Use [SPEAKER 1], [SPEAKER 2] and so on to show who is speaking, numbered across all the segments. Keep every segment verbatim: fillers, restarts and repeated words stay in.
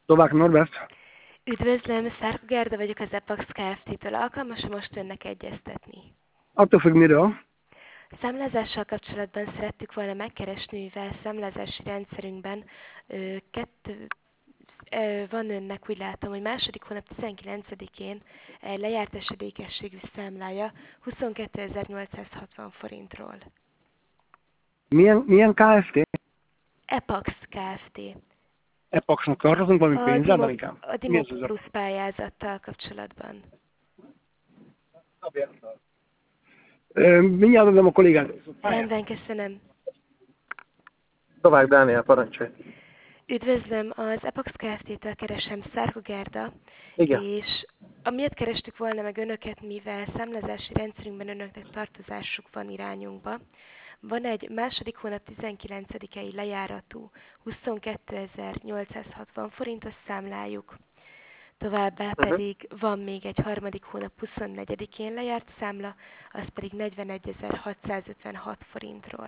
[SPEAKER 1] Novák Norbert.
[SPEAKER 2] Üdvözlöm, Szárkó Gerda vagyok az Epax Kft-től. Alkalmas most önnek egyeztetni.
[SPEAKER 1] Attól függ miről.
[SPEAKER 2] Számlázással kapcsolatban szerettük volna megkeresni, mivel számlázási rendszerünkben ö, kettő, ö, van önnek, úgy látom, hogy második hónap tizenkilencedikén egy lejárt esedékességű számlája huszonkétezer-nyolcszázhatvan forintról.
[SPEAKER 1] Milyen, milyen Kft?
[SPEAKER 2] Epax Kft.
[SPEAKER 1] Epaxnak tartozunk valami
[SPEAKER 2] A
[SPEAKER 1] pénzzel,
[SPEAKER 2] Dimo,
[SPEAKER 1] Danikám?
[SPEAKER 2] a
[SPEAKER 1] Mi
[SPEAKER 2] Dimo
[SPEAKER 1] ez az a...
[SPEAKER 2] Plus pályázattal kapcsolatban.
[SPEAKER 1] Ö, mindjárt adom a kollégát.
[SPEAKER 2] Rendben, köszönöm.
[SPEAKER 3] Novák Dániel, parancsolj.
[SPEAKER 2] Üdvözlöm, az Epax Kft-től keresem, Szárkó Gerda,
[SPEAKER 3] Igen.
[SPEAKER 2] és amiért kerestük volna meg önöket, mivel számlázási rendszerünkben önöknek tartozásuk van irányunkba. Van egy második hónap tizenkilencedikei lejáratú huszonkétezer-nyolcszázhatvan forintos számlájuk, továbbá
[SPEAKER 3] Uh-huh.
[SPEAKER 2] pedig van még egy harmadik hónap huszonnegyedikén lejárt számla, az pedig negyvenegyezer-hatszázötvenhat forintról.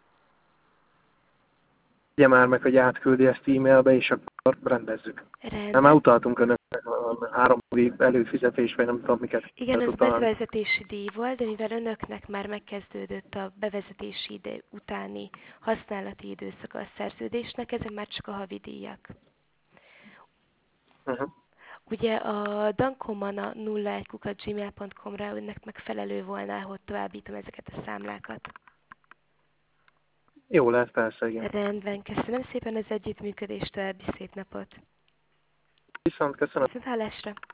[SPEAKER 3] Ugye már meg, hogy átküldi ezt e-mailbe, és akkor rendezzük. Nem, már
[SPEAKER 2] Rendben.
[SPEAKER 3] utaltunk önöknek a három év előfizetés, vagy nem tudom miket
[SPEAKER 2] Igen, az
[SPEAKER 3] utalni.
[SPEAKER 2] bevezetési díj volt, de mivel önöknek már megkezdődött a bevezetési idő utáni használati időszaka a szerződésnek, ezek már csak a havidíjak.
[SPEAKER 3] Uh-huh.
[SPEAKER 2] Ugye a dankomana nulla egy kukac gmail pont com-ra önnek megfelelő volna, hogy továbbítom ezeket a számlákat.
[SPEAKER 3] Jó lehet, persze, igen.
[SPEAKER 2] Rendben, köszönöm szépen az együttműködést, további szép napot.
[SPEAKER 3] Viszont köszönöm.
[SPEAKER 2] Viszont hallásra.